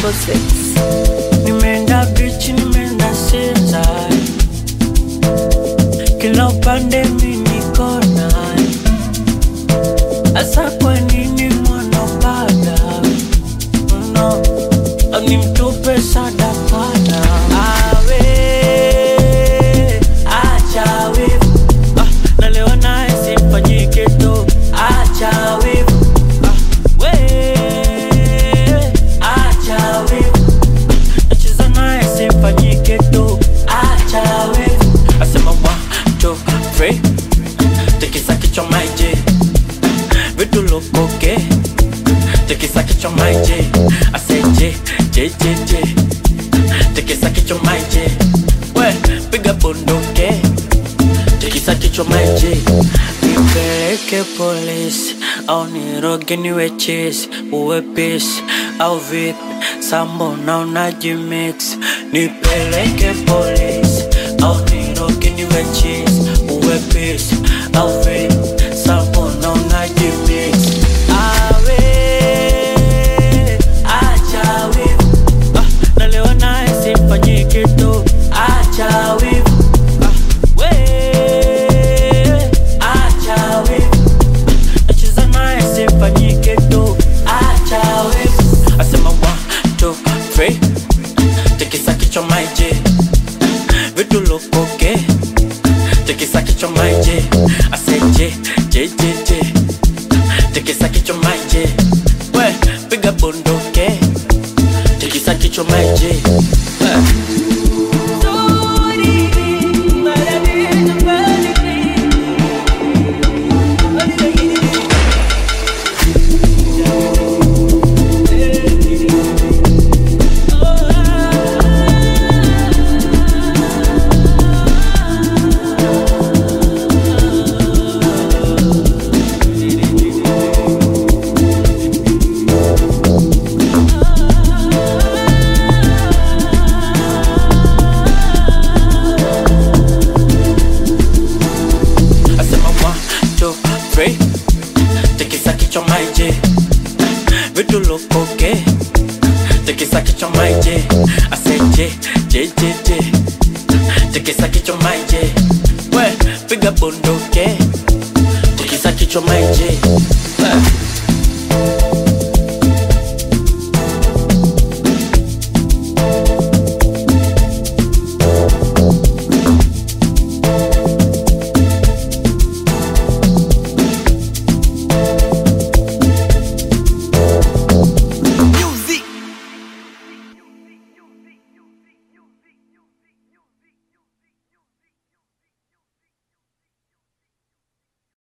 06. Nimeenda beach, nimeenda seaside, kila upande mimi niko naye. Asa kwa nini mwanapanda? No, nimtupe sadakana. Awe, acha wivu. Na leo nae simfanyike tu. Acha wivu. We, acha wivu. Nacheza nae simfanyike tu. Acha wivu. Asema 1, 2, 3. Tikisa kichwa maiji, vitu lokoke. Tikisa kichwa maiji, I say J, J, J, J. Tikisa kichwa maiji, we, piga bunduke. Tikisa kichwa maiji. Nipeleke polisi, au niroge niwe chase. Uwe peace, au vipi, sambo na unajimix. Nipeleke polisi, au niroge niwe chase. Uwe peace, au vipi, sambo na unajimix. Awe, acha wivu. Na leo nae simfanyike tu. Acha wivu. We, acha wivu. Nacheza nae simfanyike tu. Acha wivu. Asema 1, 2, 3. Tikisa kichwa maiji, vitu lokoke. Tikisa kichwa maiji, I say J, J, J, J. Tikisa kichwa maiji, we, piga bunduke. Tikisa kichwa maiji. Tikisa kichwa maiji, vitu lokoke. Tikisa kichwa maiji, I say J, J, J, J. Tikisa kichwa maiji, we, piga bunduke. Tikisa kichwa maiji.